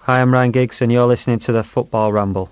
Hi, I'm Ryan Giggs and you're listening to the Football Ramble.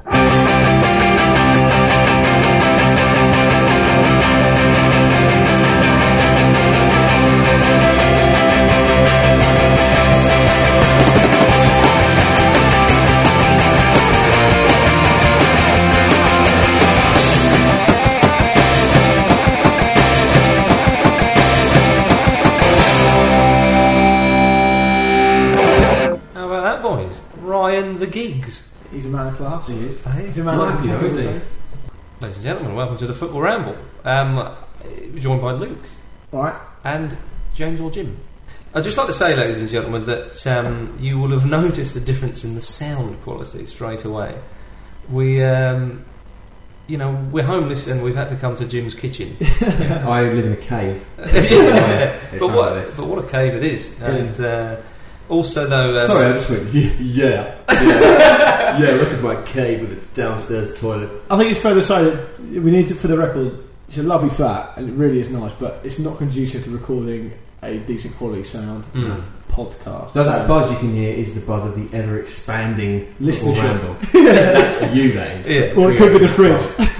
Ryan the Giggs. He's a man of class. He is. He's a man of class. Ladies and gentlemen, welcome to the Football Ramble. Joined by Luke. Right. And James or Jim. I'd just like to say, ladies and gentlemen, that you will have noticed the difference in the sound quality straight away. We're homeless and we've had to come to Jim's kitchen. I live in a cave. But what a cave it is. And also, though... Sorry, I just went, yeah, look at my cave with a downstairs toilet. I think it's fair to say that we need to, for the record, it's a lovely flat and it really is nice, but it's not conducive to recording a decent quality sound podcast. No, that buzz you can hear is the buzz of the ever-expanding listenership. That's you, that is. Yeah. Well, it could be the fridge.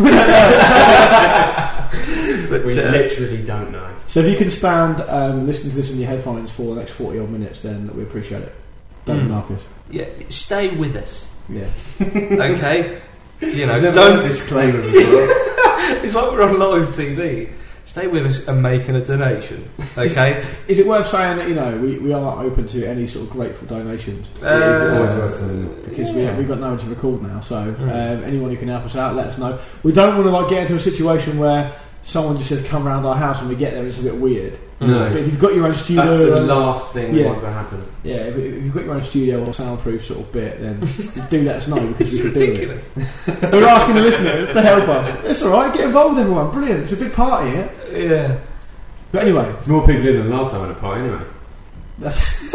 But we literally don't know. So if you can stand listening to this in your headphones for the next 40 odd minutes, then we appreciate it. Don't Marcus. Yeah, stay with us. Yeah. Okay? Don't disclaimer as well. It's like we're on live TV. Stay with us and making a donation. Okay? Is it worth saying that, we are open to any sort of grateful donations? It is always worth saying. Because we've got no one to record now, so anyone who can help us out, let us know. We don't want to get into a situation where someone just says come round our house and we get there and it's a bit weird. No. But if you've got your own studio... That's the last thing we want to happen. Yeah, if you've got your own studio or soundproof sort of bit, then do let us know because we can ridiculous. Do it. We're asking the listeners to help us. It's alright, get involved with everyone. Brilliant, it's a big party here. Yeah. But anyway... There's more people in than last time at a party anyway. That's...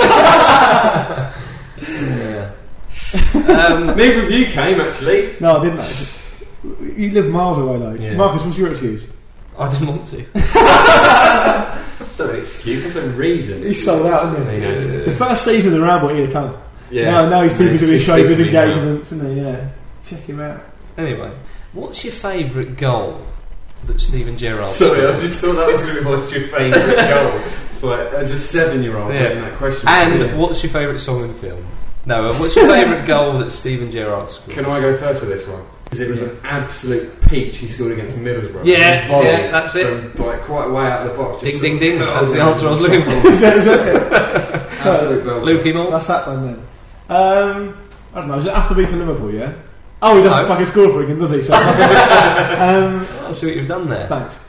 yeah. Neither of you came actually. No, I didn't. You live miles away though. Yeah. Marcus, what's your excuse? I didn't want to. That's not an excuse, that's a reason. He's sold out, isn't he? The first season of the Ramble, he'd have come. Yeah. Now he's too busy with Showbiz engagements, isn't he? Yeah. Check him out. Anyway, what's your favourite goal that Steven Gerrard Sorry, scored? I just thought that was going to be what's your favourite goal. It's like, as a 7-year-old getting that question. And what's your favourite song in the film? No, what's your favourite goal that Steven Gerrard scored? Can I go first for this one? Because it was an absolute peach he scored against Middlesbrough. Yeah, that's it. From, quite way out of the box. Ding, ding, ding. That was the answer I was looking for. Is that it? Absolute belter. Lukey Moore? That's that then. I don't know, does it have to be for Liverpool, yeah? Oh, he doesn't fucking score for England, does he? So I see what you've done there. Thanks.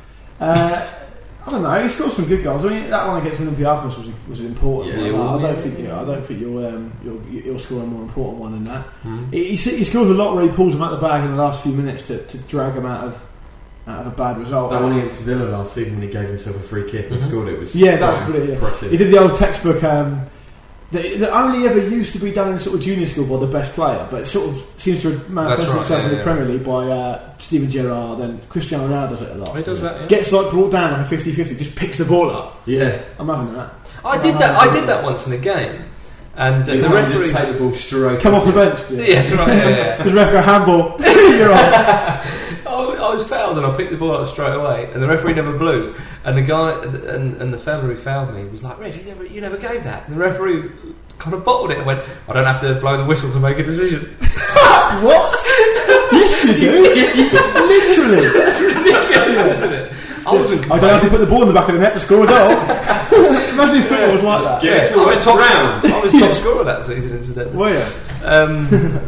I don't know. He scored some good goals. I mean, that one against Olympiacos was important. Yeah, I don't think you'll score a more important one than that. He scores a lot where he pulls them out the bag in the last few minutes to drag them out of a bad result. That one against Villa last season when he gave himself a free kick and scored it was that was brilliant. Impressive. He did the old textbook. That only ever used to be done in sort of junior school by the best player, but it sort of seems to have manifested itself in the Premier League by Steven Gerrard, and Cristiano Ronaldo does it a lot. He does that, yeah. Gets brought down like a 50-50, just picks the ball up. Yeah. I'm having that. I did that once in a game. And the referee just take the ball straight. Come off the bench. Yeah, that's right. Yeah. The ref go handball. You're on. I was fouled and I picked the ball up straight away, and the referee never blew. And the guy and the fella who fouled me was like, "Ref, you never gave that." And the referee kind of bottled it and went, "I don't have to blow the whistle to make a decision." What? Yes, you do. Literally. That's ridiculous, isn't it? I don't have to put the ball in the back of the net to score a goal. Imagine if football was like that. Yeah, I was top scorer that season, incidentally. Well, yeah.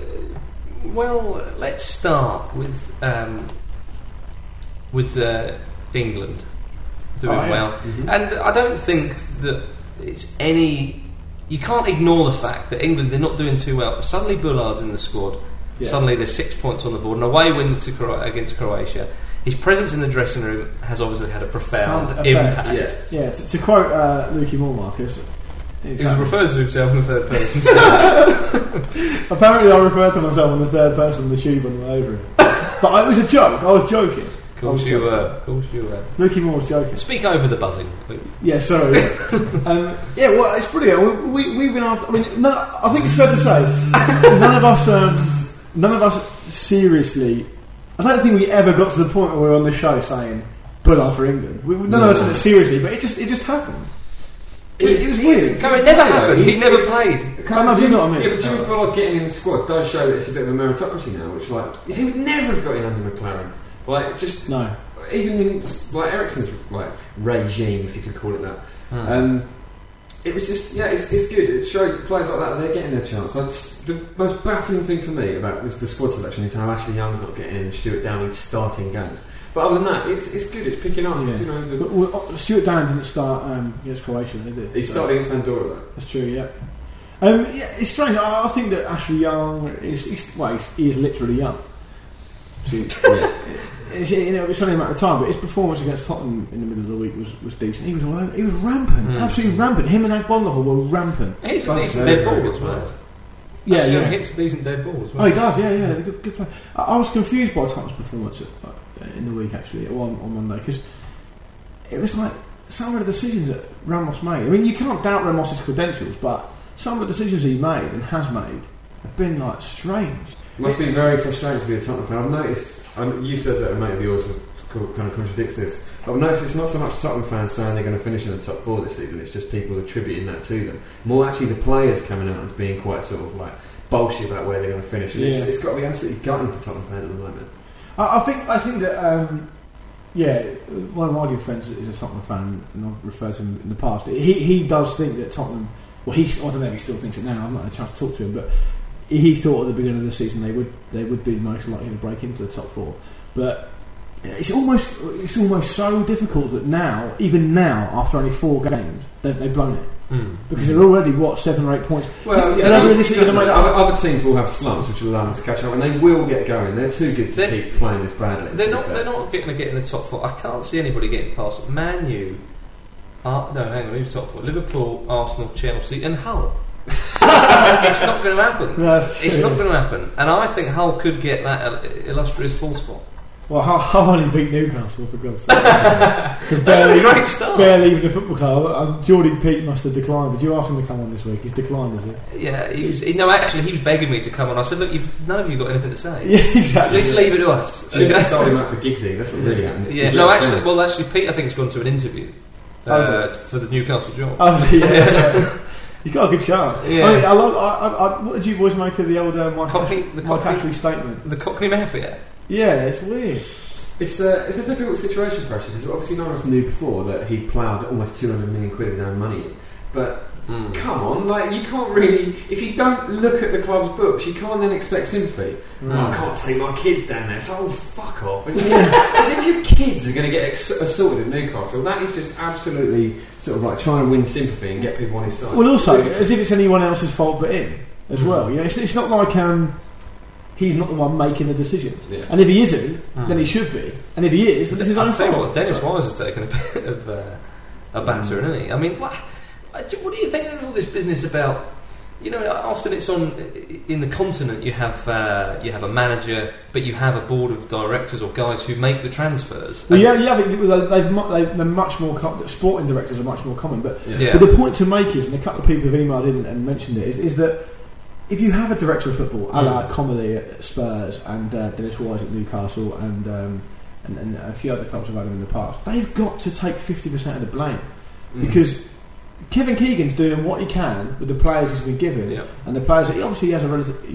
Well, let's start with England doing well, and I don't think that it's any. You can't ignore the fact that England, they're not doing too well. Suddenly, Bullard's in the squad. Yeah. Suddenly, there's 6 points on the board. An away win against Croatia. His presence in the dressing room has obviously had a profound impact. Yeah. To quote Lukey Moore, Marcus. He refers to himself in the third person. Apparently, I referred to myself in the third person of the tube on the way over it. But it was a joke. I was joking. course you were. Lukey Moore was joking. Speak over the buzzing. Yeah, sorry. Well, it's brilliant. We've been after. I mean, I think it's fair to say none of us seriously. I don't think we ever got to the point where we were on the show saying Bullard for England. None of us said it seriously, but it just happened. It was weird. No, it never happened. He never played. I know, do you know what I mean? Yeah, but Jimmy Bullard getting in the squad does show that it's a bit of a meritocracy now, which he would never have got in under McLaren. No. Even in Ericsson's regime, if you could call it that. It was just it's good. It shows that players like that they're getting their chance. The most baffling thing for me about the squad selection is how Ashley Young's not getting in and Stuart Downing's starting games. But other than that, it's good. It's picking up. Yeah. You know, Stuart Downing didn't start against Croatia, did he? He started against Andorra, though. That's true. Yeah. It's strange. I think that Ashley Young he is literally young. It's only a matter of time, but his performance against Tottenham in the middle of the week was decent. He was rampant, absolutely rampant. Him and Agbonlahor were rampant. He's a decent dead ball as well. He hits a decent dead ball as well. Oh, he does. Yeah. Good play. I was confused by Tottenham's performance in the week actually on Monday, because it was like some of the decisions that Ramos made. I mean, you can't doubt Ramos's credentials, but some of the decisions he made and has made have been strange. It must be very frustrating to be a Tottenham fan. I've noticed. You said that a mate of yours kind of contradicts this. I've noticed it's not so much Tottenham fans saying they're going to finish in the top 4 this season. It's just people attributing that to them. More actually, the players coming out as being quite sort of bullshit about where they're going to finish. And it's got to be absolutely gutting for Tottenham fans at the moment. I think that one of my good friends is a Tottenham fan, and I've referred to him in the past. He does think that Tottenham. Well, I don't know if he still thinks it now. I've not had a chance to talk to him, but he thought at the beginning of the season they would be most likely to break into the top 4. But it's almost so difficult that even now, after only 4 games, they've blown it. Because they're already 7 or 8 points. Well, other teams will have slumps which will allow them to catch up, and they will get going. They're too good to keep playing this badly. They're not going to get in the top 4. I can't see anybody getting past Man U. Who's top 4? Liverpool, Arsenal, Chelsea, and Hull. It's not going to happen. It's not going to happen, and I think Hull could get that illustrious 4 spot. Well, Hull only beat Newcastle, for God's sake. Barely even a football club. Geordie Pete must have declined. Did you ask him to come on this week? He's declined, is it? Yeah, he was begging me to come on. I said, look, none of you got anything to say. Yeah, exactly. Just leave it to us. Should have sold him out for Giggsy. That's what really happened. Yeah, actually, Pete, I think, has gone to an interview for the Newcastle job. Yeah. He's got a good chance. Yeah. What did you boys make of the old Mike Ashley statement? The Cockney Mafia. Yeah, it's weird. It's a difficult situation for Ashley, because obviously none of us knew before that he ploughed almost 200 million quid of his own money in. But come on, you can't really. If you don't look at the club's books, you can't then expect sympathy. I can't take my kids down there. It's fuck off. As if your kids are going to get assaulted at Newcastle. That is just absolutely sort of trying to win sympathy and get people on his side. Well, also, as if it's anyone else's fault but him as well. You know, it's not like he's not the one making the decisions. Yeah. And if he isn't, then he should be. And if he is, then this is his own fault. What, Dennis Wise has taken a bit of a batter, hasn't he? I mean, what do you think of all this business about? You know, often it's in the continent. You have a manager, but you have a board of directors or guys who make the transfers. Well, they're much more. Sporting directors are much more common. But the point to make is, and a couple of people have emailed in and mentioned it, is that if you have a director of football, a la Comedy at Spurs and Dennis Wise at Newcastle and a few other clubs have had him in the past, they've got to take 50% of the blame because Kevin Keegan's doing what he can with the players he's been given, and the players that he has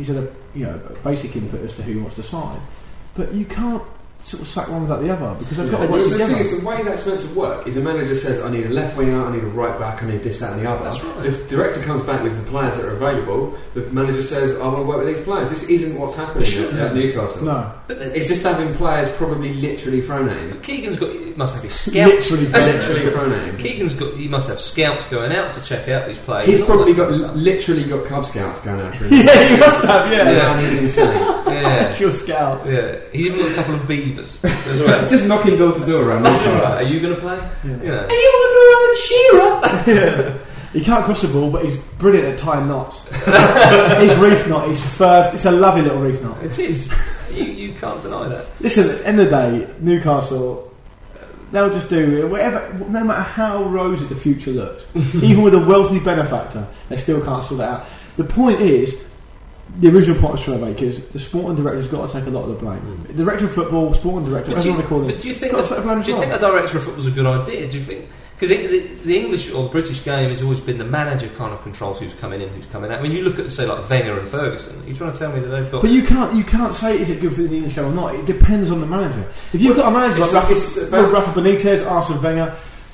a basic input as to who he wants to sign, but you can't sort of sack one without the other because they've got to work together. The thing is, the way that's meant to work is the manager says, I need a left winger, I need a right back, I need this, that and the other. That's right. The director comes back with the players that are available, the manager says, I want to work with these players. This isn't what's happening at Newcastle. No. But it's just having players probably literally thrown at him. But he must have his scouts literally thrown at him. He must have scouts going out to check out these players. He's probably literally got Cub Scouts going out for him. Yeah, he must have, He's insane. It's your scouts. Yeah. He's even got a couple of beavers as well. Just knocking door to door around this right. Are you going to play? Yeah. Are you on the Shearer? He can't cross the ball, but he's brilliant at tying knots. His reef knot is first. It's a lovely little reef knot. It is. You can't deny that. Listen, at the end of the day, Newcastle, they'll just do whatever, no matter how rosy the future looks. Even with a wealthy benefactor, they still can't sort it out. The point is, the original point I was trying to make is the sporting director's got to take a lot of the blame. The director of football, sporting director, whatever you want to call him. But do you think the director of football is a good idea? Do you think? Because the English or the British game has always been the manager kind of controls who's coming in, who's coming out. I mean, you look at, say, like Wenger and Ferguson. Are you trying to tell me that they've got... But you can't say is it good for the English game or not. It depends on the manager. If you've got a manager like Rafa Benitez, Arsene Wenger,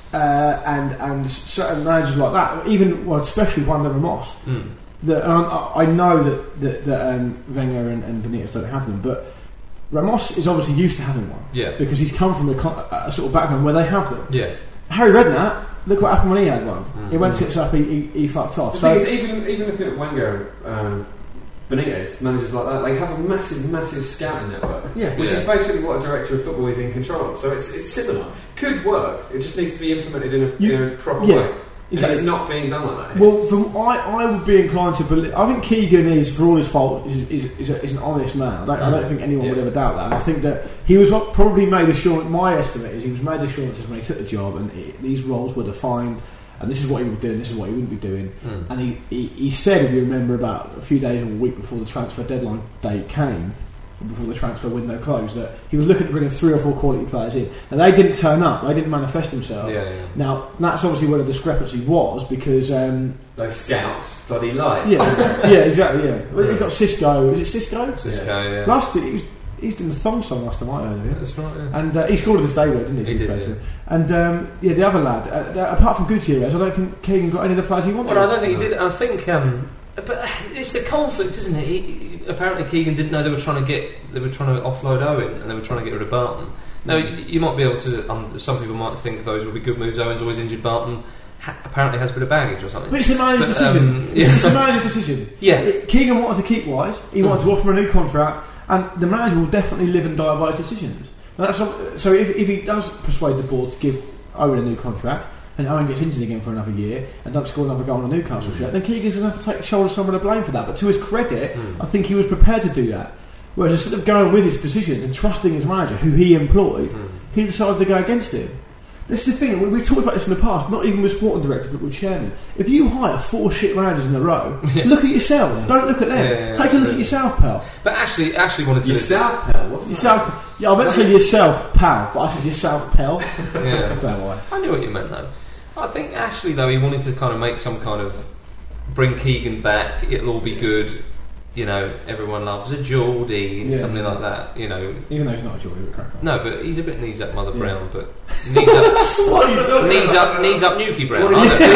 and certain managers like that, even especially Juan de Ramos, that I know that Wenger and Benitez don't have them, but Ramos is obviously used to having one. Yeah. Because he's come from a sort of background where they have them. Yeah. Harry Redknapp, look what happened when he had one. He went tits up, he fucked off. The thing is, even looking at Wenger, Benitez, managers like that, they have a massive scouting network, which is basically what a director of football is in control of. So it's similar. Could work. It just needs to be implemented in a proper way. Exactly. It's not being done like that. Well, I would be inclined to believe. I think Keegan is, for all his fault, is an honest man. I don't think anyone would ever doubt that. And I think that he was probably made assurance. My estimate is he was made assurances when he took the job, and these roles were defined, and this is what he would do, and this is what he wouldn't be doing. And he said, if you remember, about a few days or a week before the transfer deadline date came, before the transfer window closed, that he was looking to bring 3 or 4 quality players in, and they didn't turn up, they didn't manifest themselves. Now that's obviously where the discrepancy was, because those scouts bloody lied. Exactly. Well, he got Cisco. Is it Cisco? Cisco, Last year he's done the thong song last time I heard of it. That's right. And he scored in the stadium, didn't he? He did. Yeah. And the other lad, apart from Gutierrez, I don't think Keegan got any of the players he wanted. Well, I don't think he did. I think. But it's the conflict, isn't it? Apparently Keegan didn't know they were trying to offload Owen, and they were trying to get rid of Barton. Now you might be able to. Some people might think those would be good moves. Owen's always injured. Barton apparently has a bit of baggage or something. But it's the manager's decision. It's the manager's decision. Yeah. Keegan wanted to keep Wise. He wanted to offer him a new contract, and the manager will definitely live and die by his decisions. And so if he does persuade the board to give Owen a new contract, and Owen gets injured again for another year and doesn't score another goal on a Newcastle shirt, then Keegan's going to have to shoulder some of the blame for that. But to his credit, I think he was prepared to do that. Whereas instead of going with his decisions and trusting his manager, who he employed, he decided to go against him. This is the thing, we talked about this in the past, not even with sporting directors, but with chairmen. If you hire 4 shit managers in a row, look at yourself. Don't look at them. Take a look at yourself, pal. But Ashley wanted to... Yourself, pal? What's yourself? Yeah, I meant to say yourself, pal, but I said yourself, pal. I knew what you meant, though. I think Ashley, though, he wanted to kind of make some kind of... bring Keegan back, it'll all be good. You know, everyone loves a Geordie, something like that. You know, even though he's not a Geordie, crack on. No, but he's a bit knees up, Mother Brown. But knees up, what are you talking knees up, Newkie Brown.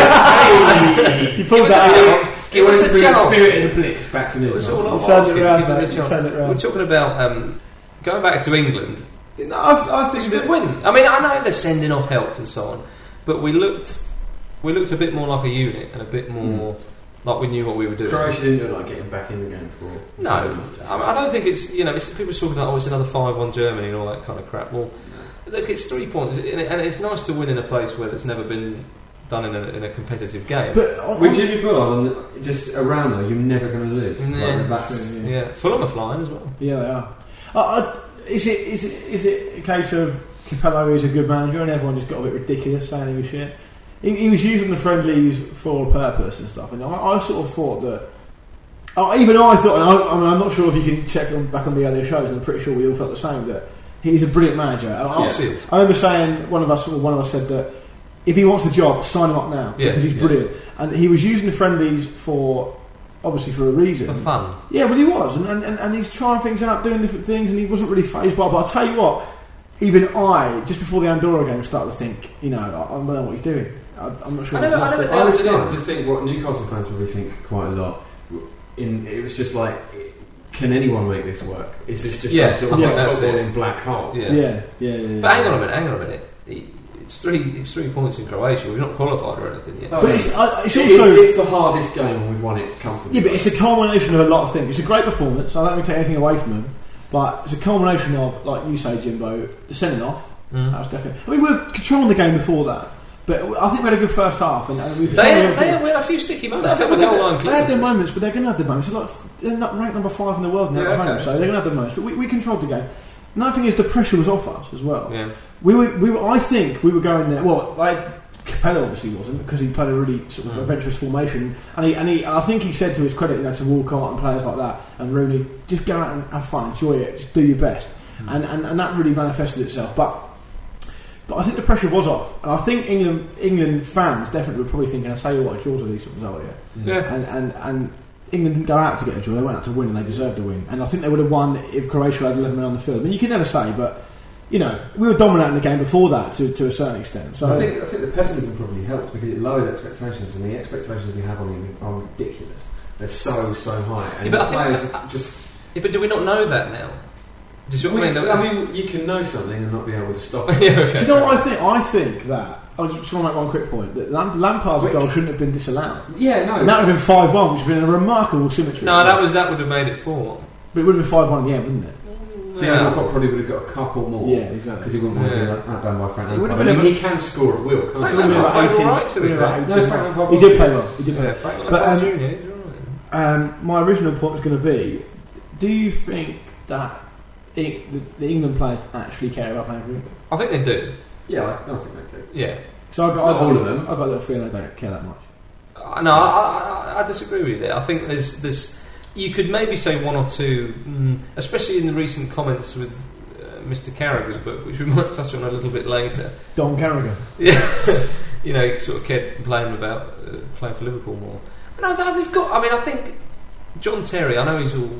You pulled that out. Give us a chance. Spirit in the Blitz back to Newcastle. We're talking about going back to England. No, I think it's a good win. I mean, I know they're sending off help and so on, but we looked a bit more like a unit and a bit more. Like we knew what we were doing. Croatia didn't look like getting back in the game for. No, I don't think it's. You know, people talking about it's another 5-1 Germany and all that kind of crap. Well, look, it's 3 points, and it's nice to win in a place where it's never been done in a competitive game. But with Jimmy Bullard just around there, you're never going to lose. Yeah, Fulham are flying as well. Yeah, they are. Is it a case of Capello is a good manager and everyone just got a bit ridiculous saying he was shit? He was using the friendlies for a purpose and stuff, and I sort of thought that. Even I thought, and I'm not sure if you can check back on the earlier shows, and I'm pretty sure we all felt the same, that he's a brilliant manager. I remember saying one of us said that if he wants a job, sign him up now because he's brilliant. And he was using the friendlies obviously for a reason, for fun. Yeah, well he was, and he's trying things out, doing different things, and he wasn't really phased by. But I'll tell you what, even I, just before the Andorra game, started to think, I don't know what he's doing. I'm not sure. I was starting to think what Newcastle fans probably think quite a lot. It was just like, can anyone make this work? Is this just some sort of football in black hole? Yeah. But hang on a minute. It's 3 points in Croatia. We've not qualified or anything yet. But it's also it's the hardest game, and we've won it comfortably. Yeah, but it's a culmination of a lot of things. It's a great performance. I don't want to take anything away from them, but it's a culmination of, like you say, Jimbo, the sending off. That was definitely. I mean, we were controlling the game before that. But I think we had a good first half, and we had a few sticky moments. They had their moments, but they're going to have their moments. They're ranked number 5 in the world now at home, so they're going to have their moments. But we controlled the game. Another thing is the pressure was off us as well. Yeah. We were. I think we were going there. Well, Capello obviously wasn't, because he played a really sort of adventurous formation, and he. I think he said to his credit, to Walcott and players like that, and Rooney, just go out and have fun, enjoy it, just do your best, and that really manifested itself. But I think the pressure was off, and I think England fans definitely were probably thinking, "I tell you what, a draw's a decent result here." And England didn't go out to get a draw; they went out to win, and they deserved to win. And I think they would have won if Croatia had 11 men on the field. I mean, you can never say, but we were dominating the game before that to a certain extent. So I think the pessimism probably helped, because it lowers expectations, and the expectations we have on England are ridiculous. They're so high, and but players but do we not know that now? Do you know what I mean? You can know something and not be able to stop it. Yeah, okay. Do you know what I think? I think that I just want to make one quick point, that Lampard's goal shouldn't have been disallowed. Yeah, no. And that would have been 5-1, which would have been a remarkable symmetry. No, that would have made it 4-1. But it would have been 5-1 in the end, wouldn't it? Theo Walcott probably would have got a couple more. Yeah, exactly. Because he wouldn't want to be outdone by Frank Lampard. He can score at will, can't he? He did play well. Frank Lampard Jr. My original point was going to be, do you think that the England players actually care about playing for England? I think they do. Yeah, I think they do. Yeah. So all of them. I've got a little feeling they don't care that much. No, I disagree with you there. I think there's you could maybe say one or two, especially in the recent comments with Mr. Carragher's book, which we might touch on a little bit later. Don Carragher. Yeah. He sort of cared for playing for Liverpool more. No, they've got. I mean, I think John Terry. I know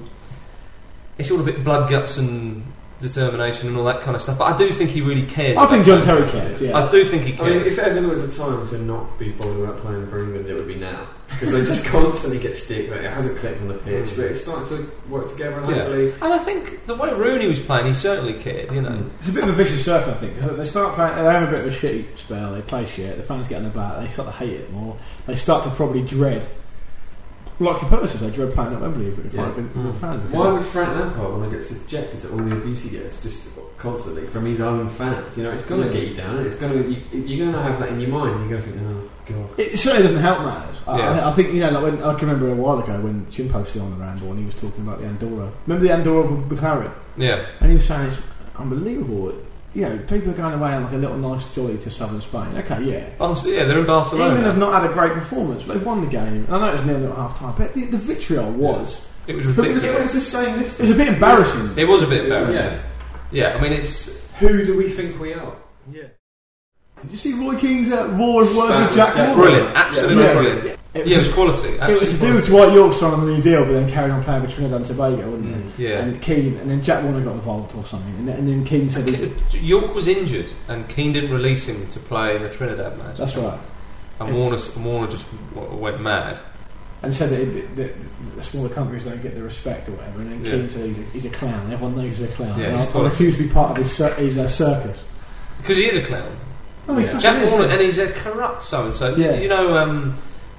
it's all a bit blood, guts, and determination and all that kind of stuff. But I do think he really cares. I think John Terry cares. Yeah, I do think he cares. I mean, if ever there was a time to not be bothered about playing for England, it would be now, because they just constantly get stick. It hasn't clicked on the pitch, but it's starting to work together, and hopefully. And I think the way Rooney was playing, he certainly cared. It's a bit of a vicious circle, I think, because they start playing. They have a bit of a shitty spell. They play shit. The fans get on the back. They start to hate it more. They start to probably dread. Like Capello says, they dread playing at Wembley in front of fans. Why would Frank Lampard want to get subjected to all the abuse he gets just constantly from his own fans? It's going to get you down. It's going to you're going to have that in your mind. You're going to think, oh god. It certainly doesn't help matters. I think like when I can remember a while ago when Chimpo was on the ramble and he was talking about the Andorra. Remember the Andorra McLaren? Yeah. And he was saying it's unbelievable. People are going away on like a little nice jolly to southern Spain. Okay, yeah. They're in Barcelona. England have not had a great performance, but they've won the game. And I know it was nearly at half time, but the vitriol was. It was ridiculous. It was the same. It was a bit embarrassing. It was a bit embarrassing. Yeah. I mean, it's. Who do we think we are? Yeah. Did you see Roy Keane's raw words with Jack Warner? Brilliant, absolutely brilliant. It was quality. It was to do with Dwight York signing the new deal, but then carrying on playing for Trinidad and Tobago, wasn't it? Yeah. And Keane, and then Jack Warner got involved or something, and then Keane said York was injured, and Keane didn't release him to play in the Trinidad match. That's right. And Warner just went mad. And said that the smaller countries don't get the respect or whatever, and then Keane said he's a clown, and everyone knows he's a clown. Yeah, I refuse to be part of his circus. Because he is a clown. Oh, Jack Warner, and he's a corrupt so-and-so. Yeah.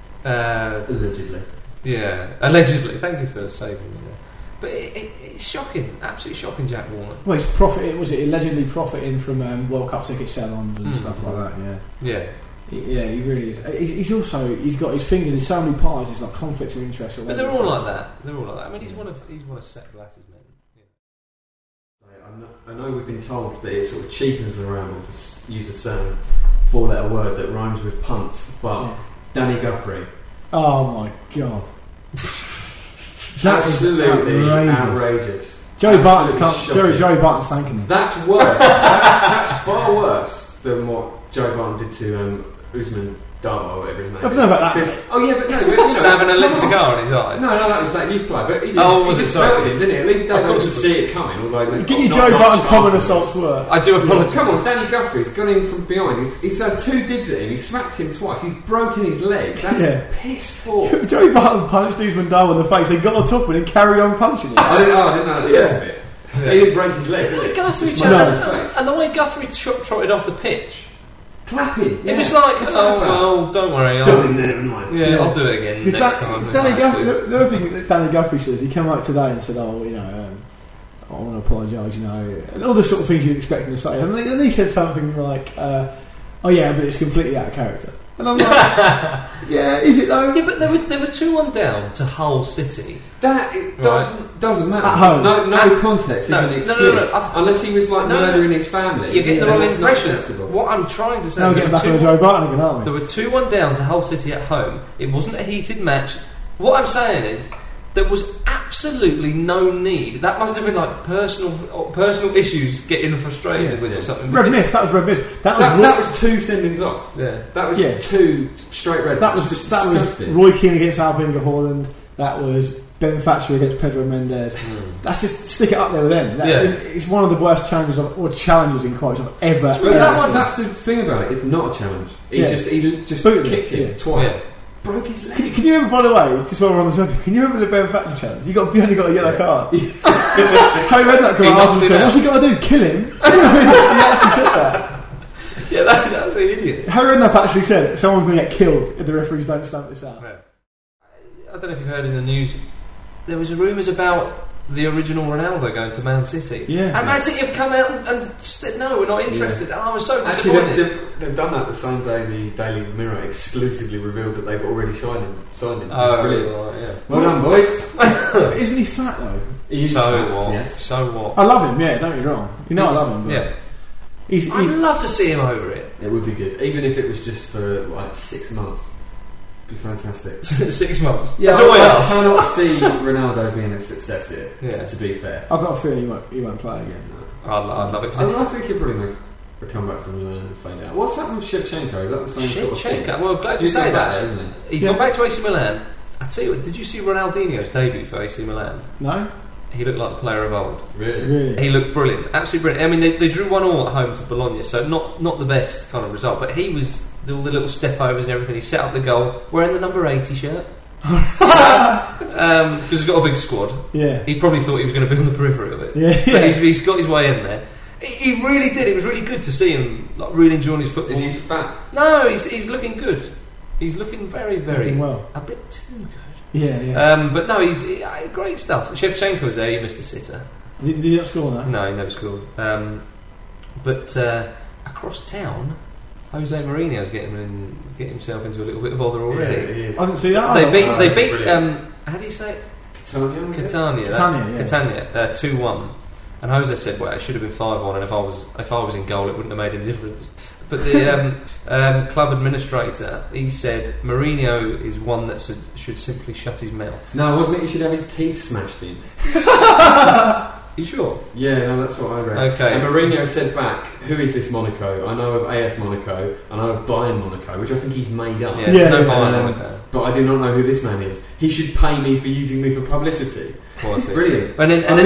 Allegedly. Yeah, allegedly. Thank you for saving me there. But it's shocking, absolutely shocking, Jack Warner. Well, he's allegedly profiting from World Cup ticket sell-ons and stuff like that, Yeah. Yeah, he really is. He's got his fingers in so many pies. It's like conflicts of interest. But they're all like that. I mean, he's one of Sepp Blatter's men. I know we've been told that it sort of cheapens the ramble to use a certain four-letter word that rhymes with punt, but Danny Guthrie. Oh my god. Absolutely outrageous. Joey Barton's thanking him. That's worse. That's far worse than what Joey Barton did to Usman Dara or whatever his name is. I don't know about that. Oh yeah, but no, having a lit cigar in his eye. No, that was that youth player. But he just sorry? Him, didn't he? At least he doesn't see it coming. Get your Joey Barton common assaults work. I do apologise. Come on, Danny Guthrie. He's gone in from behind. He's had 2 digs at him. He's smacked him twice. He's broken his leg. That's piss poor. Joey Barton punched Usman Dara in the face. They got on top of it and carried on punching him. I didn't know that bit. He didn't break his leg. And the way Guthrie trotted off the pitch. Clapping. It was like, don't worry. I'll do it again next time. The other thing that Danny Guthrie says, he came out today and said, I want to apologise, and all the sort of things you'd expect him to say. And then he said something like, oh yeah, but it's completely out of character. And I'm like, yeah, is it though? Yeah, but they were 2-1 down to Hull City. That doesn't matter. At home. No context is an excuse. No. Unless he was murdering his family. You're getting the wrong impression. What I'm trying to say is getting back on Joe Barton again, aren't we? There were 2-1 down to Hull City at home. It wasn't a heated match. What I'm saying is, there was absolutely no need. That must have been like personal issues getting frustrated with it or something. Red mist. That was red mist. That was 2 sendings off. Yeah. That was 2 straight reds. That was Roy Keane against Alvinga Haaland. That was Ben Thatcher against Pedro Mendes. That's just stick it up there with them. It's one of the worst challenges in quotes I've ever. That's the thing about it. It's not a challenge. He just kicked him twice. Yeah. Broke his leg. Can you remember, by the way, just while we're on the subject, can you remember the Ben Thatcher challenge? You only got a yellow card. Harry Redknapp came after and said, what's he got to do? Kill him? He actually said that. Yeah, that's absolutely idiot. Harry Redknapp actually said someone's going to get killed if the referees don't stamp this out. Yeah. I don't know if you've heard in the news, there was rumours about the original Ronaldo going to Man City. Yeah. And Man City have come out and said, no, we're not interested. And I was so disappointed. They've done that the same day the Daily Mirror exclusively revealed that they've already signed him. Oh, brilliant. Right, yeah. Well done, boys. Isn't he fat, though? So what? I love him, yeah, don't get me wrong. You know I love him. But yeah. I'd love to see him over it. It would be good. Even if it was just for 6 months. Be fantastic. 6 months. Yeah, I cannot see Ronaldo being a success here. Yeah. To be fair, I've got a feeling he won't play again. I'd love it. I think he'll probably make a comeback from Milan and fade out. What's happened with Shevchenko? Is that the same sort of thing? Well, glad you say that, isn't it? He's gone back to AC Milan. I tell you what, did you see Ronaldinho's debut for AC Milan? No. He looked like the player of old. Really? He looked brilliant, absolutely brilliant. I mean, they drew 1-1 at home to Bologna, so not the best kind of result, but he was. All the little step overs and everything. He set up the goal wearing the number 80 shirt because he's got a big squad. Yeah, he probably thought he was going to be on the periphery of it. Yeah, but he's got his way in there. He really did. It was really good to see him really enjoying his football. Is he fat? No, he's looking good. He's looking very, very looking well. A bit too good. Yeah. But no, he's great stuff. Shevchenko was there. He missed a sitter. Did he not score? No, he never scored. But across town, Jose Mourinho's getting himself into a little bit of bother already. Yeah, he is. I didn't see that. They beat how do you say it? Catania 2-1. And Jose said, well, it should have been 5-1, and if I was in goal, it wouldn't have made any difference. But the club administrator, he said Mourinho is one that should simply shut his mouth. No, wasn't it? He should have his teeth smashed in. You sure? Yeah, no, that's what I read. Okay. And Mourinho said back, who is this Monaco? I know of AS Monaco, and I know of Bayern Monaco, which I think he's made up. Yeah, no Bayern Monaco. But I do not know who this man is. He should pay me for using me for publicity. Brilliant. And then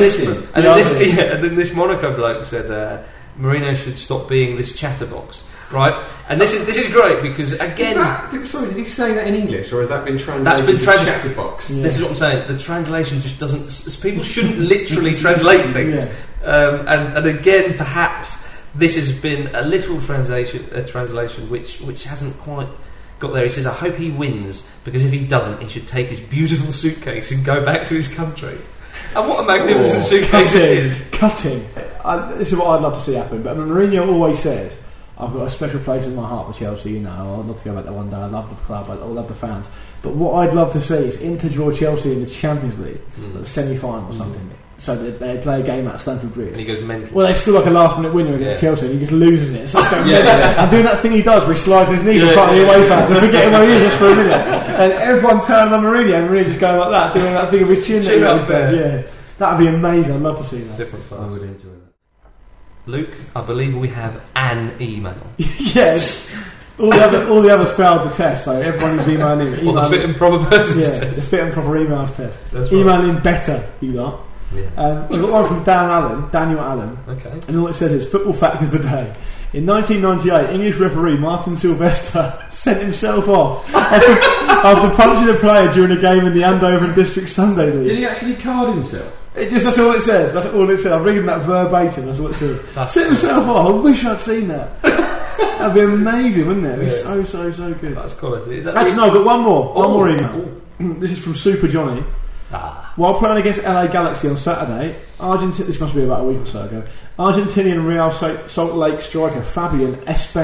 this Monaco bloke said Mourinho should stop being this chatterbox. Right, and this is great because again, did he say that in English or has that been translated? That's been translated. Chatterbox. Yeah. This is what I'm saying. The translation just doesn't. People shouldn't literally translate things. Yeah. And again, perhaps this has been a literal translation which hasn't quite got there. He says, "I hope he wins because if he doesn't, he should take his beautiful suitcase and go back to his country." And what a magnificent suitcase it is! Cutting. This is what I'd love to see happen. But Mourinho always says, I've got a special place in my heart for Chelsea, you know. I'd love to go back there one day. I love the club, I love the fans. But what I'd love to see is Inter draw Chelsea in the Champions League, the semi-final or something. So they play a game at Stamford Bridge. And he goes mental. Well, they score like a last-minute winner against Chelsea, and he just loses it. So and doing that thing he does, where he slides his knee in front of the away fans, and forgetting where he is just for a minute. And everyone turning on Mourinho, and Mourinho just going like that, doing that thing with his chin that he always does. Yeah, that'd be amazing. I'd love to see that. Different class. I would enjoy that. Luke, I believe we have an email. Yes. All the others failed the test, so everyone who's emailing in. The fit and proper persons test. The fit and proper emails test. That's emailing better, you lot. Yeah. We've got one from Daniel Allen. Okay. And all it says is, football fact of the day. In 1998, English referee Martin Sylvester sent himself off after punching a player during a game in the Andover District Sunday League. Did he actually card himself? That's all it says. That's all it says. I'm reading that verbatim. That's all it says. Sent himself off. I wish I'd seen that. That'd be amazing, wouldn't it? It'd be so good. That's quality. Actually, no, I've got one more email. This is from Super Johnny. While playing against LA Galaxy on Saturday, this must be about a week or so ago, Argentinian Real Salt Lake striker Fabian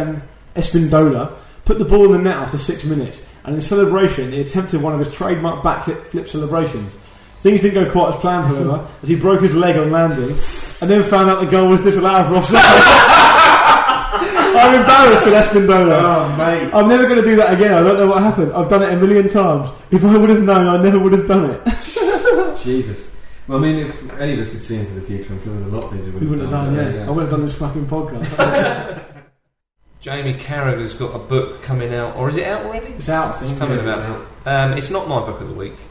Espindola, put the ball in the net after 6 minutes, and in celebration he attempted one of his trademark backflip celebrations. Things didn't go quite as planned, however, as he broke his leg on landing and then found out the goal was disallowed for offside. I'm embarrassed, Espindola. Oh, mate. I'm never going to do that again. I don't know what happened. I've done it a million times. If I would have known, I never would have done it. Jesus. Well, I mean, if any of us could see into the future, I'm sure there's a lot of things we wouldn't have done. Yeah. I would have done this fucking podcast. Jamie Carragher's got a book coming out, or is it out already? It's out. It's coming about. It's not my book of the week.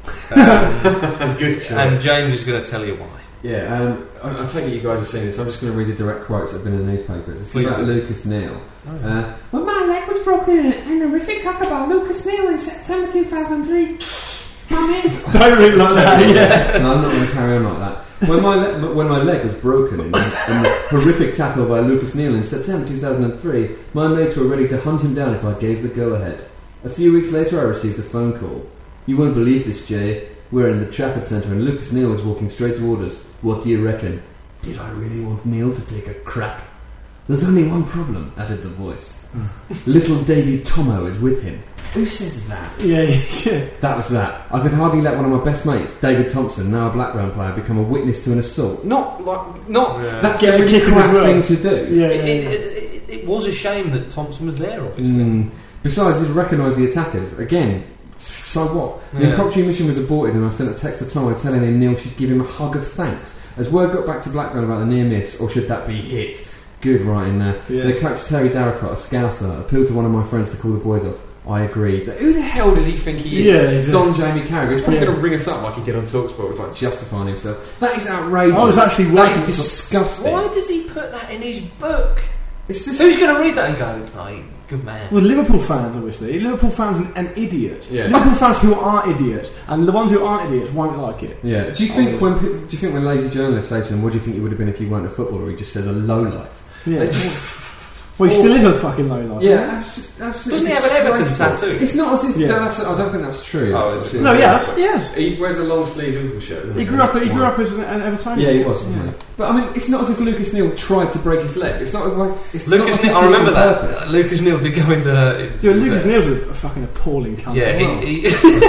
Good choice. And James is going to tell you why. Yeah, I take it you guys have seen this. I'm just going to read the direct quotes that have been in the newspapers. It's about Lucas Neal. When my leg was broken in an horrific tackle by Lucas Neal in September 2003. Don't read like that. Yeah. No, I'm not going to carry on like that. When my leg was broken in a horrific tackle by Lucas Neal in September 2003, my mates were ready to hunt him down if I gave the go-ahead. A few weeks later I received a phone call. You won't believe this, Jay. We're in the Trafford Centre and Lucas Neal was walking straight toward us. What do you reckon? Did I really want Neal to take a crack? There's only one problem, added the voice. Little Davy Tomo is with him. Who says that? Yeah. That was that. I could hardly let one of my best mates, David Thompson, now a Blackburn player, become a witness to an assault. That's a really crap thing to do. Yeah, It was a shame that Thompson was there, obviously. Besides, he'd recognise the attackers. Again, so what? The impromptu mission was aborted and I sent a text to Tomo telling him Neal should give him a hug of thanks. As word got back to Blackburn about the near miss, or should that be hit? Good writing there. Yeah. The coach Terry Darracott, a Scouser, appealed to one of my friends to call the boys off. I agreed. Who the hell does he think he is? Yeah, Don Jamie Carragher. He's probably going to ring us up like he did on TalkSport, like justifying himself. That is outrageous. I was actually that is disgusting. Why does he put that in his book? It's just, who's going to read that and go, "Oh, good man"? Well, Liverpool fans, obviously. Liverpool fans and idiots. Yeah. Liverpool fans who are idiots, and the ones who aren't idiots won't like it. Yeah. Do you think when lazy journalists say to him, "What do you think you would have been if you weren't a footballer?" He just says a low life. Yeah. Well, he still is a fucking low life. Yeah, absolutely. Doesn't he have an Everton tattoo? It's not as if I don't think that's true. No, yes. He wears a long sleeve Liverpool shirt. He grew up as an Evertonian. Yeah, he was, wasn't he? But I mean, it's not as if Lucas Neal tried to break his leg. It's not like Lucas Neal. I remember that. Lucas Neal did go into. Lucas Neal's a fucking appalling cunt. Yeah, he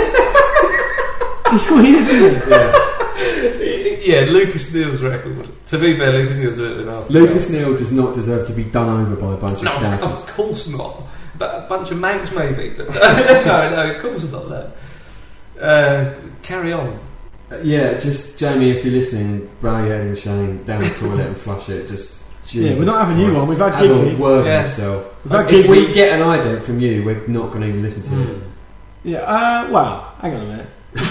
is, isn't he? Yeah. Yeah, Lucas Neal's record. To be fair, Lucas Neal's a bit of an arse. Lucas Neal does not deserve to be done over by a bunch of Scousers. Of course not. But a bunch of Manx maybe. But no, of course not that. Carry on. Just Jamie, if you're listening, bow your head in shame, down the toilet and flush it. Yeah, we're not having you on. We've had Giggsy. Word of yourself. If we get an ident from you, we're not going to even listen to it. Yeah. Well, hang on a minute. No,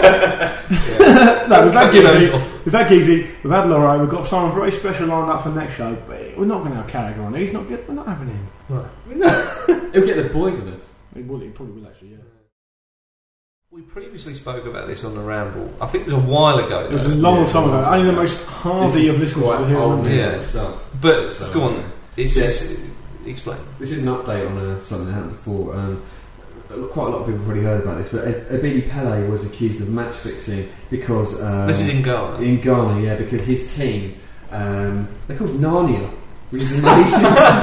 we've had Giggsy, we've had Laura, we've got someone very special lined up for next show, but we're not going to have Carragher on. He's not good. We're not having him. Right. He'll get the boys in us. He probably will actually. Yeah. We previously spoke about this on the Ramble. I think it was a while ago. It was a long time ago. Only the most hardy of listeners will hear it. Yeah, stuff. But go on. Explain. This is an update on something that happened before. Quite a lot of people have probably heard about this, but Abedi Pele was accused of match fixing because this is in Ghana. In Ghana, yeah, because his team they're called Narnia, which is amazing.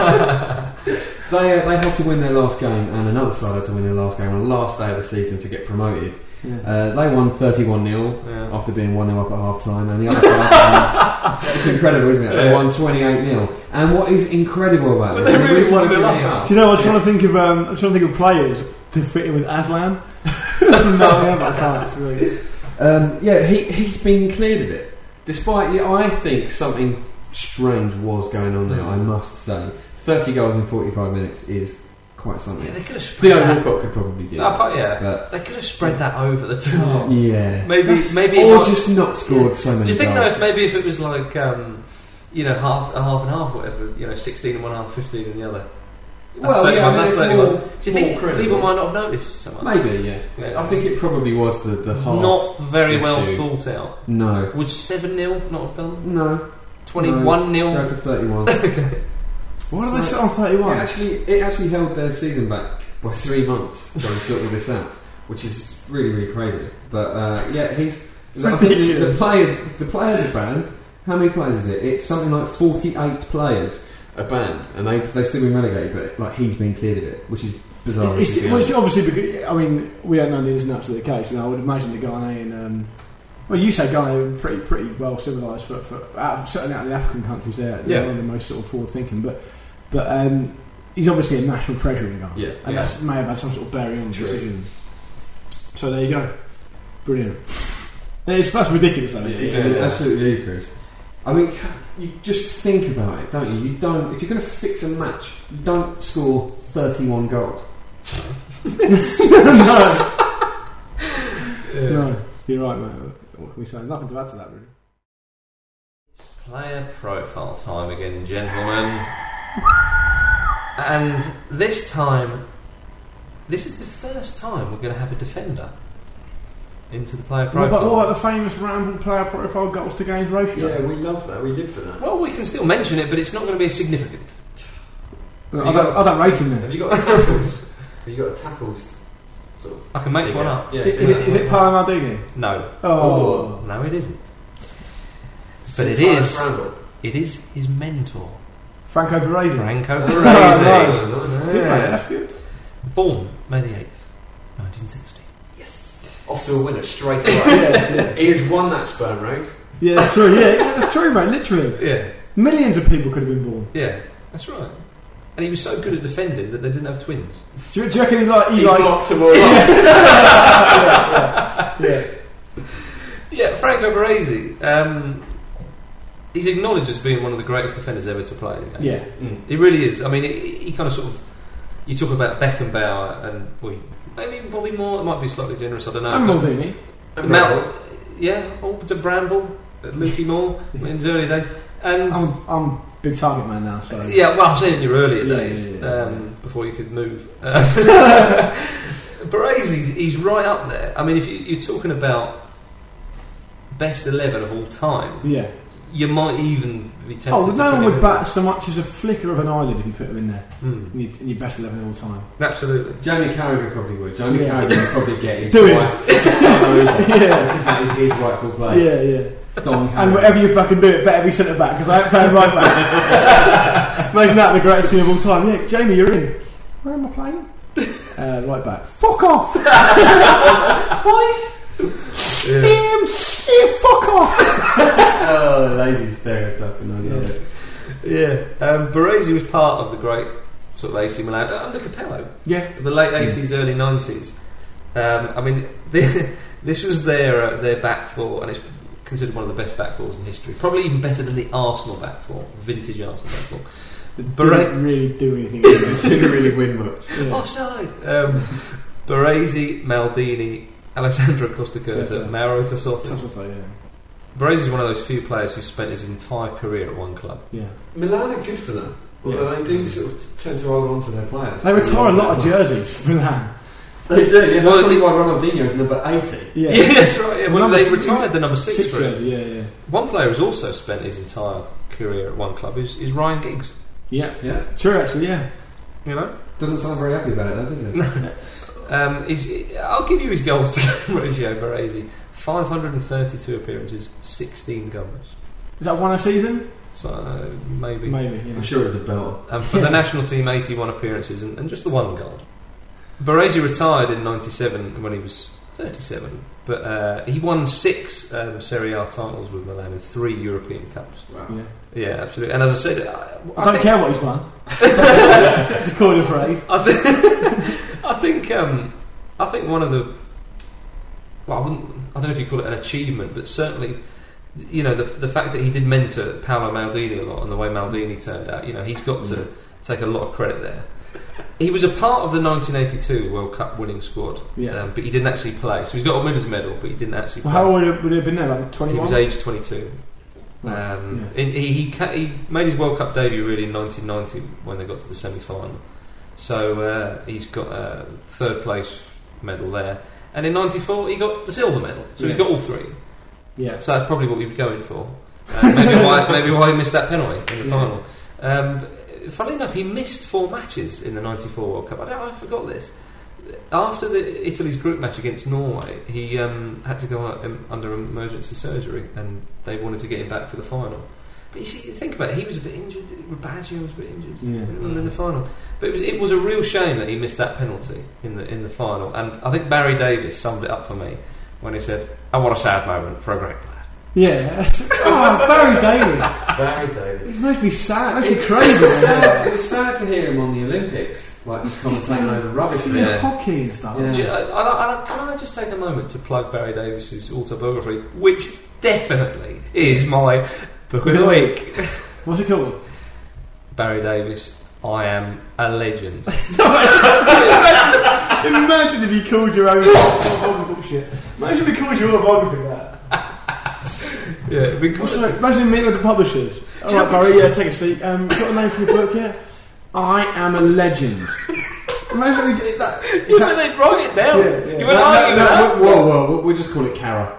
They had to win their last game, and another side had to win their last game on the last day of the season to get promoted. Yeah. They won 31-0 after being 1-0 up at half time, and the other side it's incredible, isn't it? They won 28-0. And what is incredible about this? Do you know? I'm trying to think of players to fit in with Aslan. I can't. He's been cleared of it. Despite, I think something strange was going on there. I must say, 30 goals in 45 minutes is quite something. Yeah, they could have spread Theo Walcott could probably do that. But they could have spread that over the tournament. Yeah, maybe, or just not scored so many. Do you think goals. if it was like half and half, whatever, 16 in one half, 15 in the other? Well, that's 31. Do you think people might not have noticed so much? Maybe, yeah. I think it probably was the half. Not very well thought out. No. Would 7-0 not have done? No. 21-0. Go for 31. Why did they sit on 31? It actually held their season back by 3 months trying to sort all this out, which is really, really crazy. But I think the players are banned. How many players is it? It's something like 48 players a band, and they've still been relegated, but like he's been cleared of it, which is bizarre. It's obviously because, I mean, we don't know the ins and outs of the case. I would imagine the Ghanaian. Well, you say Ghana are pretty well civilised for certainly out of the African countries. They're one of the most sort of forward thinking, but he's obviously a national treasure in Ghana, and that may have had some sort of bearing on the decision. So there you go, brilliant. That's ridiculous, though. It's absolutely ludicrous. I mean, you just think about it, don't you? You don't. If you're going to fix a match, you don't score 31 goals. No, you're right, mate. What can we say? Nothing to add to that, really. It's player profile time again, gentlemen. And this time, this is the first time we're going to have a defender into the player profile. But what about the famous Ramble player profile goals to games ratio? Yeah, we love that. We live for that. Well, we can still mention it, but it's not going to be as significant. I don't rate him then. Have you got tackles? Have you got tackles? Sort of I can make one up. Yeah. Is it Paolo Maldini? No. Oh. No, it isn't. But it is. Ramble. It is his mentor. Franco Baresi. Franco Baresi. Yeah, that's good. Born May the 8th, 1960. Off to a winner straight away. He has won that sperm race. Yeah, that's true. Yeah, that's true, mate. Literally. Yeah. Millions of people could have been born. Yeah, that's right. And he was so good at defending that they didn't have twins. Do you reckon he blocked them all Yeah, Franco Baresi. He's acknowledged as being one of the greatest defenders ever to play. Yeah. He really is. I mean, he kind of sort of... You talk about Beckenbauer and... Well, maybe Bobby Moore. It might be slightly generous, I don't know. And Maldini. To Bramble, Lukey Moore in his early days. And I'm big target man now, so... Yeah, well, I'm saying in your earlier days, before you could move. Baresi, he's right up there. I mean, if you're talking about best 11 of all time, you might even be tempted to no one would bat so much as a flicker of an eyelid if you put him in there in your best 11 of all time. Absolutely. Jamie Carragher probably would. Jamie Carragher would probably get his wife because that is his rightful place. Yeah. And whatever you fucking do, it better be centre back because I ain't playing right back. Imagine that, the greatest team of all time. Yeah, Jamie, you're in. Where am I playing? Right back. Fuck off! Boys! Fuck off! Oh, lazy stereotyping. I love it. Yeah. Baresi was part of the great sort of AC Milan under Capello. Yeah. The late 80s, early 90s. I mean, this was their back four, and it's considered one of the best back fours in history. Probably even better than the Arsenal back four, vintage Arsenal back four. Didn't really do anything. Didn't really win much. Yeah. Offside. Baresi, Maldini, Alessandro Costacurta, Mauro Tassotti. Baresi is one of those few players who spent his entire career at one club. Yeah. Milan are good for that. Although they do sort of tend to hold on to their players. They retire a lot of jerseys for Milan. They do, yeah. That's probably why Ronaldinho's number 80. Yeah, that's right. Yeah. Well, they retired the number 6 for him. Yeah. One player who's also spent his entire career at one club is Ryan Giggs. Yeah. True, actually, yeah. You know? Doesn't sound very happy about it, though, does it? No. I'll give you his goals to game ratio, Baresi. 532 appearances, 16 goals. Is that one a season? So maybe. Yeah. I'm sure it's a belt. And for the national team, 81 appearances and just the one goal. Baresi retired in 97 when he was 37, but he won 6 Serie A titles with Milan and 3 European Cups. Wow. Yeah, absolutely. And as I said, I don't care what he's won. It's a corner phrase. I think one of the... Well, I don't know if you call it an achievement, but certainly, you know, the fact that he did mentor Paolo Maldini a lot and the way Maldini turned out, you know, he's got to take a lot of credit there. He was a part of the 1982 World Cup winning squad, but he didn't actually play. So he's got a winner's medal, but he didn't actually play. How old would he have been there? Like 21? He was aged 22. He made his World Cup debut really in 1990 when they got to the semi-final. So he's got a third place medal there. And in 94 he got the silver medal. So he's got all 3. Yeah. So that's probably what he was going for. Maybe why he missed that penalty in the final. Funnily enough, he missed 4 matches in the 94 World Cup. I forgot this. After Italy's group match against Norway, he had to go under emergency surgery, and they wanted to get him back for the final. But you see, think about it, he was a bit injured, Baggio was a bit injured in the final. But it was a real shame that he missed that penalty in the final. And I think Barry Davies summed it up for me when he said, "Oh, what a sad moment for a great player." Yeah. Barry Davies. Barry Davies. It must be sad. It must be crazy. It was sad to hear him on the Olympics, like he's commentating over rubbish. Hockey and stuff. Yeah. Can I just take a moment to plug Barry Davies' autobiography, which definitely is my book of the week. What's it called? Barry Davies, I Am a Legend. Imagine if you called your own bullshit. Imagine if you called your autobiography that. Yeah, imagine meeting with the publishers. Alright, Barry, take a seat. Got a name for your book yet? I Am a Legend. Imagine if you that. They'd write it down. Yeah. You wouldn't argue that. Whoa, we'll just call it Cara.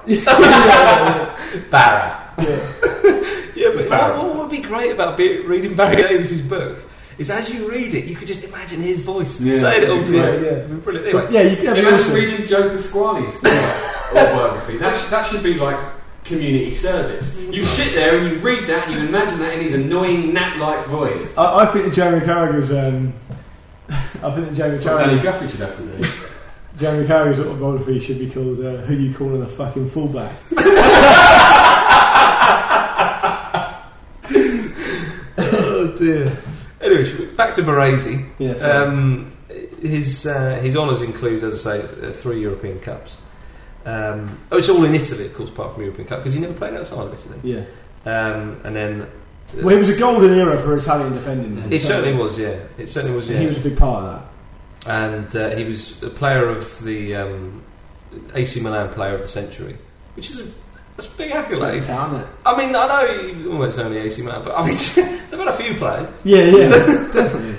Barra. Yeah, but what would be great about reading Barry Davies' book is as you read it, you could just imagine his voice saying it all to you. Yeah. Brilliant. Anyway, yeah, you can imagine reading Joe Pasquale's autobiography. That should be like community service. You sit there and you read that and you imagine that in his annoying gnat-like voice. I think that Jeremy Carragher's Danny Guthrie should have to do. Jeremy Carragher's autobiography should be called "Who You Calling a Fucking Fullback." Oh dear. Anyway, back to Baresi. Yes. His honours include, as I say, 3 European Cups. It's all in Italy, of course, apart from European Cup, because he never played outside of Italy. Yeah. And then... well, it was a golden era for Italian defending then. It certainly was, yeah. It certainly was, yeah. He was a big part of that. And he was a player of the AC Milan Player of the Century, which is that's a big accolade. Isn't it? I mean, I know it's only AC Milan, but I mean, they've had a few players. Yeah, definitely.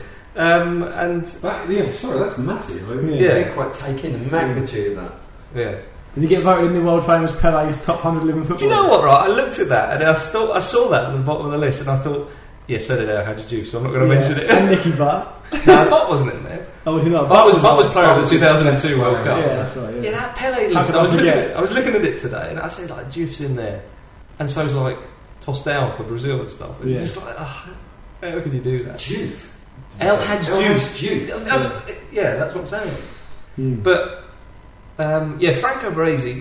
That's massive. Yeah. They didn't quite take in the magnitude of that. Yeah. Did he get voted in the world famous Pele's top 100 living footballers? Do you know what, right? I looked at that and I saw that at the bottom of the list and I thought, yeah, so did El Hadji, so I'm not going to mention it. And Nicky Butt. No, Butt wasn't in there. Oh, was he not? Butt was player of the 2002 World Cup. Yeah, that's right. Yeah, that Pele list. I was looking at it today and I said, like, Diouf's in there. And so's like Tostão for Brazil and stuff. And it's just like, how can you do that? Diouf. El Hadji Diouf. Yeah, that's what I'm saying. But, Franco Baresi,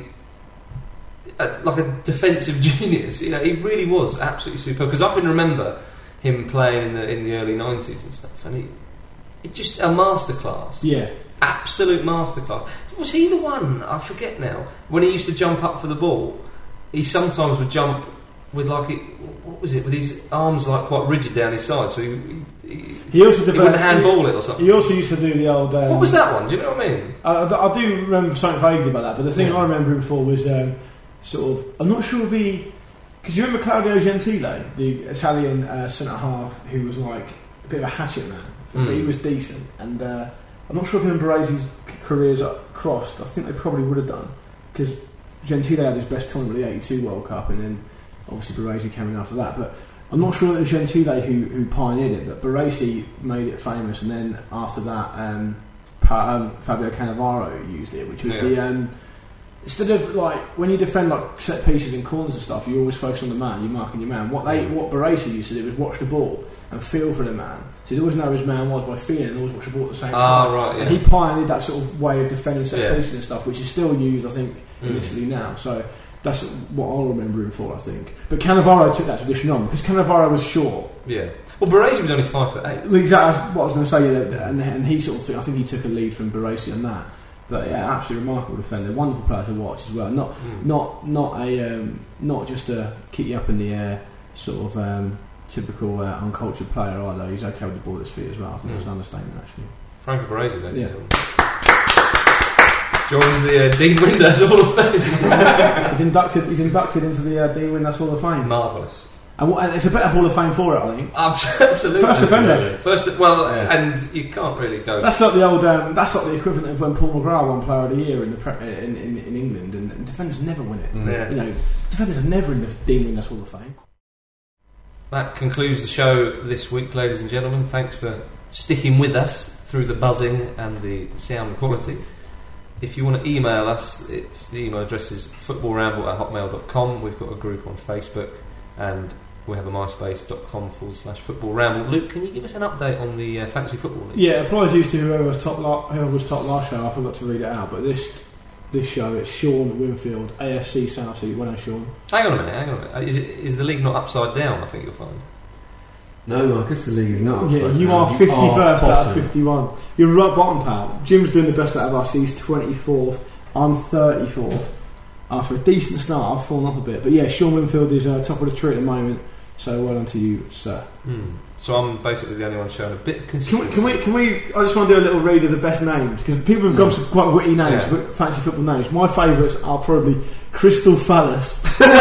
like a defensive genius, you know, he really was absolutely superb. Because I can remember him playing in the early 90s and stuff, and he just a masterclass. Yeah, absolute masterclass. Was he the one? I forget now. When he used to jump up for the ball, he sometimes would jump with with his arms like quite rigid down his side, so he wouldn't handball it or something. He also used to do the old. What was that one? Do you know what I mean? I do remember something vaguely about that, but the thing I remember him for was sort of. I'm not sure if he. Because you remember Claudio Gentile, the Italian centre half, who was like a bit of a hatchet man, but he was decent. And I'm not sure if him and Baresi's careers crossed. I think they probably would have done, because Gentile had his best tournament at the '82 World Cup, and then obviously Baresi came in after that. But I'm not sure that it was Gentile who pioneered it, but Baresi made it famous, and then after that, Fabio Cannavaro used it, which was the. Instead of like when you defend like set pieces and corners and stuff, you always focus on the man. You're marking your man. What Baresi used to do was watch the ball and feel for the man. So he'd always know who his man was by feeling, and always watch the ball at the same time. Right, yeah. And he pioneered that sort of way of defending set pieces and stuff, which is still used, I think, in Italy now. So that's what I'll remember him for, I think. But Cannavaro took that tradition on because Cannavaro was short. Yeah. Well, Baresi was only 5'8". Exactly. That's what I was going to say. And he sort of, I think he took a lead from Baresi on that. But yeah, absolutely remarkable defender, wonderful player to watch as well. Not just to keep you up in the air, sort of typical uncultured player either. He's okay with the ball at his feet as well. I think that's an understatement actually. Franco Baresi, then. Yeah. Joins the Dean Windass Hall of Fame. He's inducted into the Dean Windass Hall of Fame. Marvellous. And it's a better Hall of Fame for it, I think. Absolutely. First defender. And you can't really go. That's not the old. That's not the equivalent of when Paul McGrath won Player of the Year in England, and defenders never win it. Yeah. You know, defenders are never in the Dean Windass Hall of Fame. That concludes the show this week, ladies and gentlemen. Thanks for sticking with us through the buzzing and the sound quality. If you want to email us, the email address is footballramble@hotmail.com. We've got a group on Facebook, and We have a myspace.com/football ramble. Luke, can you give us an update on the fantasy football league? Yeah, apologies to whoever was top last show. I forgot to read it out, but this show it's Sean Winfield, AFC Southsea. Well done, Sean. Hang on a minute. Is the league not upside down? I think you'll find. No, Marcus, the league is not upside down. You are 51st out of 51. You're right bottom, pal. Jim's doing the best out of us. He's 24th. I'm 34th. After a decent start, I've fallen off a bit. But yeah, Sean Winfield is top of the tree at the moment. So well done to you, sir. So I'm basically the only one showing a bit of consistency. Can we? I just want to do a little read of the best names because people have got some quite witty names, fancy football names. My favourites are probably Crystal Phallus.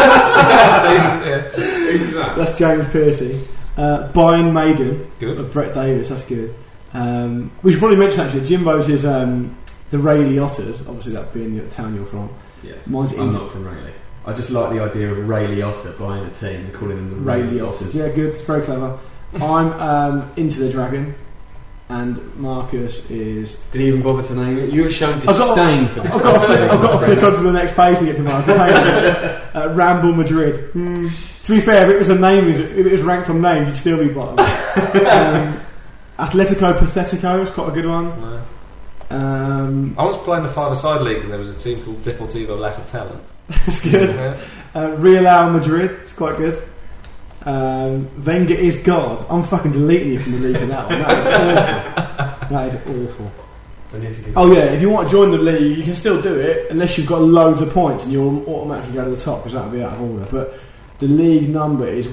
Who's that? That's James Piercy. Byron Maiden. Good. Of Brett Davis. That's good. We should probably mention actually Jimbo's is the Rayleigh Otters. Obviously that being the town you're from. Yeah. I'm not from Rayleigh. I just like the idea of Rayleigh Otter buying a team and calling them the Rayleigh Otters. Yeah, good. It's very clever. I'm Into the Dragon, and Marcus is. Did he even bother to name it? You were showing disdain for this. I've got to flick onto the next page to get to Marcus. Ramble Madrid. To be fair, if it was a name, if it was ranked on name, you'd still be bottom. Atletico Pathetico is quite a good one. No. I was playing the five-a-side league, and there was a team called Deportivo Lack of Talent. That's good. Real Madrid. It's quite good. Wenger is God. I'm fucking deleting you from the league in that one. That is awful. Oh yeah, if you want to join the league, you can still do it unless you've got loads of points and you'll automatically go to the top because that'll be out of order. But the league number is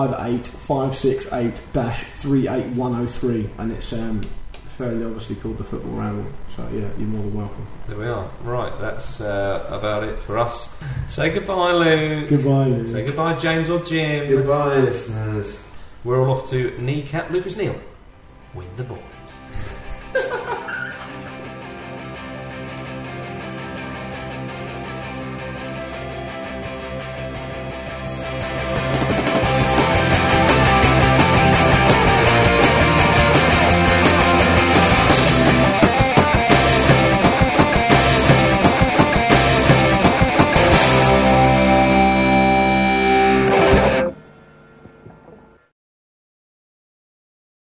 158-568-38103, and it's fairly obviously called the Football Ramble. So yeah, you're more than welcome. There we are. Right, that's about it for us. Say goodbye, Luke. Goodbye, Luke. Say goodbye, James or Jim. Goodbye, listeners. We're all off to kneecap Lucas Neal with the ball.